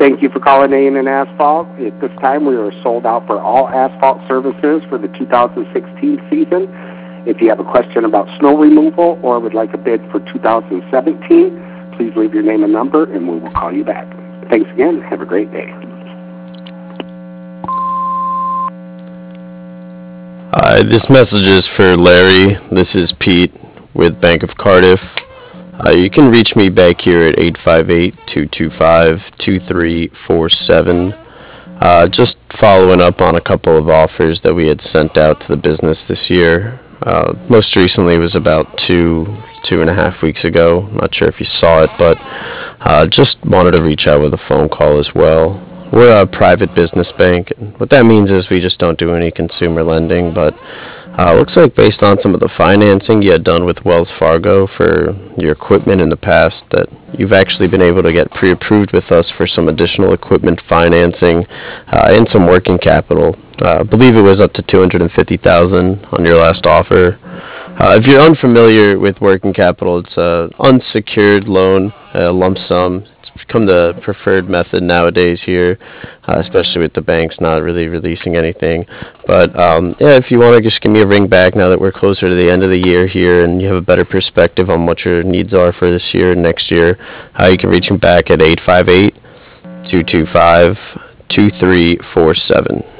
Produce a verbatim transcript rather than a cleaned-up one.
Thank you for calling A and N Asphalt. At this time, we are sold out for all asphalt services for the two thousand sixteen season. If you have a question about snow removal or would like a bid for two thousand seventeen, please leave your name and number, and we will call you back. Thanks again. Have a great day. Hi, this message is for Larry. This is Pete with Bank of Cardiff. Uh, you can reach me back here at eight five eight, two two five, two three four seven. Uh, just following up on a couple of offers that we had sent out to the business this year. Uh, most recently was about two, two and a half weeks ago. Not sure if you saw it, but uh, just wanted to reach out with a phone call as well. We're a private business bank. And what that means is we just don't do any consumer lending, but uh, looks like based on some of the financing you had done with Wells Fargo for your equipment in the past, that you've actually been able to get pre-approved with us for some additional equipment financing uh, and some working capital. Uh, I believe it was up to two hundred fifty thousand dollars on your last offer. Uh, if you're unfamiliar with working capital, it's an unsecured loan, a lump sum. It's become the preferred method nowadays here, uh, especially with the banks not really releasing anything. But um, yeah, if you want to just give me a ring back now that we're closer to the end of the year here and you have a better perspective on what your needs are for this year and next year, uh, you can reach me back at eight five eight, two two five, two three four seven.